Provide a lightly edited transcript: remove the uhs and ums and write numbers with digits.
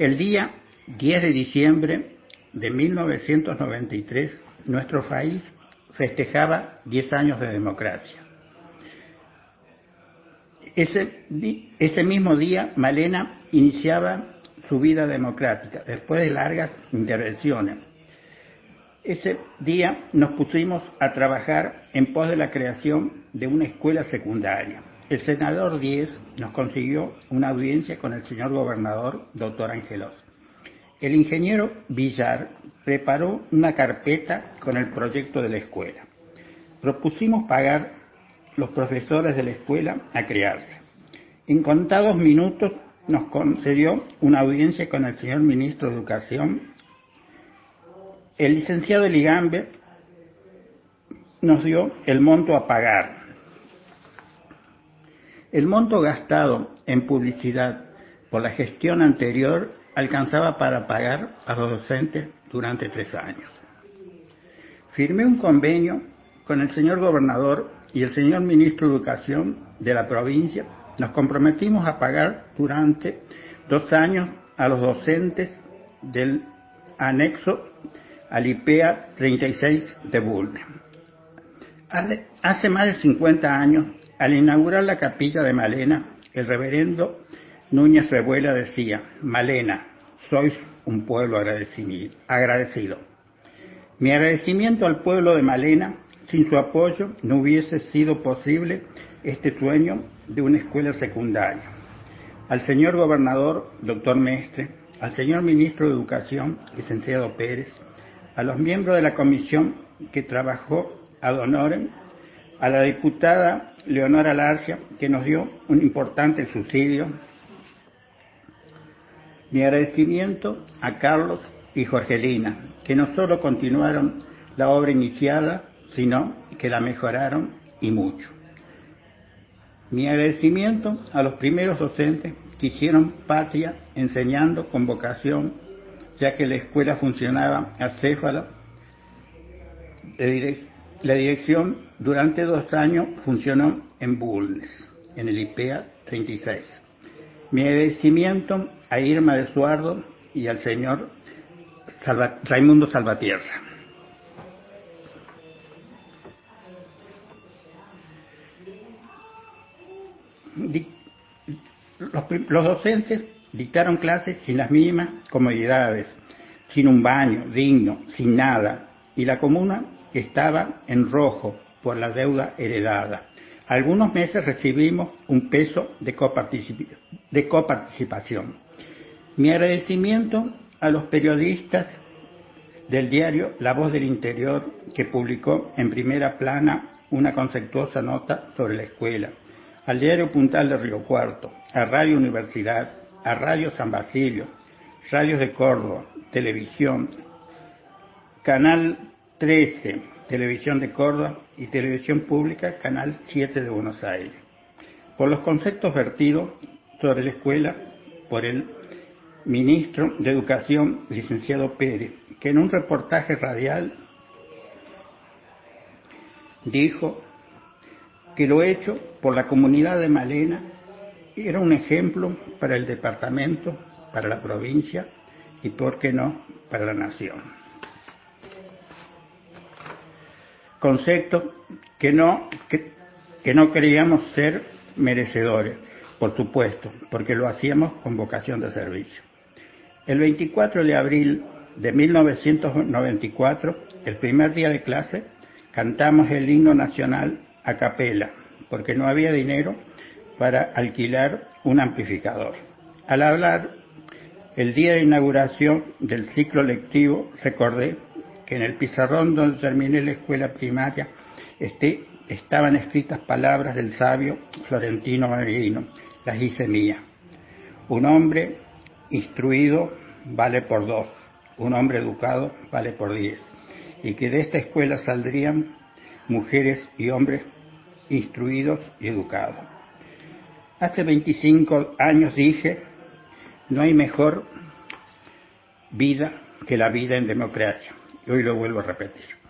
El día 10 de diciembre de 1993, nuestro país festejaba 10 años de democracia. Ese mismo día, Malena iniciaba su vida democrática, después de largas intervenciones. Ese día nos pusimos a trabajar en pos de la creación de una escuela secundaria. El senador Díez nos consiguió una audiencia con el señor gobernador, doctor Angelos. El ingeniero Villar preparó una carpeta con el proyecto de la escuela. Propusimos pagar los profesores de la escuela a crearse. En contados minutos nos concedió una audiencia con el señor ministro de Educación. El licenciado Ligambe nos dio el monto a pagar. El monto gastado en publicidad por la gestión anterior alcanzaba para pagar a los docentes durante 3 años. Firmé un convenio con el señor gobernador y el señor ministro de Educación de la provincia. Nos comprometimos a pagar durante 2 años a los docentes del anexo al IPEA 36 de Bulnes. Hace más de 50 años, al inaugurar la capilla de Malena, el reverendo Núñez Revuela decía: Malena, sois un pueblo agradecido. Mi agradecimiento al pueblo de Malena. Sin su apoyo no hubiese sido posible este sueño de una escuela secundaria. Al señor gobernador, doctor Mestre, al señor ministro de Educación, licenciado Pérez, a los miembros de la comisión que trabajó ad honorem, a la diputada Leonora Larcia, que nos dio un importante subsidio. Mi agradecimiento a Carlos y Jorgelina, que no solo continuaron la obra iniciada, sino que la mejoraron y mucho. Mi agradecimiento a los primeros docentes que hicieron patria enseñando con vocación, ya que la escuela funcionaba acéfala. La dirección durante 2 años funcionó en Bulnes, en el IPEA 36. Mi agradecimiento a Irma de Suardo y al señor Raimundo Salvatierra. Los docentes dictaron clases sin las mínimas comodidades, sin un baño digno, sin nada, y la comuna estaba en rojo por la deuda heredada. Algunos meses recibimos un peso de coparticipación. Mi agradecimiento a los periodistas del diario La Voz del Interior, que publicó en primera plana una conceptuosa nota sobre la escuela, al diario Puntal de Río Cuarto, a Radio Universidad, a Radio San Basilio, Radios de Córdoba, Televisión, Canal 13, Televisión de Córdoba y Televisión Pública, Canal 7 de Buenos Aires, por los conceptos vertidos sobre la escuela por el ministro de Educación, licenciado Pérez, que en un reportaje radial dijo que lo hecho por la comunidad de Malena era un ejemplo para el departamento, para la provincia y, por qué no, para la nación. Concepto que no creíamos ser merecedores, por supuesto, porque lo hacíamos con vocación de servicio. El 24 de abril de 1994, el primer día de clase, cantamos el himno nacional a capela, porque no había dinero para alquilar un amplificador. Al hablar el día de inauguración del ciclo lectivo, recordé que en el pizarrón donde terminé la escuela primaria estaban escritas palabras del sabio Florentino Marino. Las hice mías. Un hombre instruido vale por 2, un hombre educado vale por 10, y que de esta escuela saldrían mujeres y hombres instruidos y educados. Hace 25 años dije: no hay mejor vida que la vida en democracia. Y hoy lo vuelvo a repetir.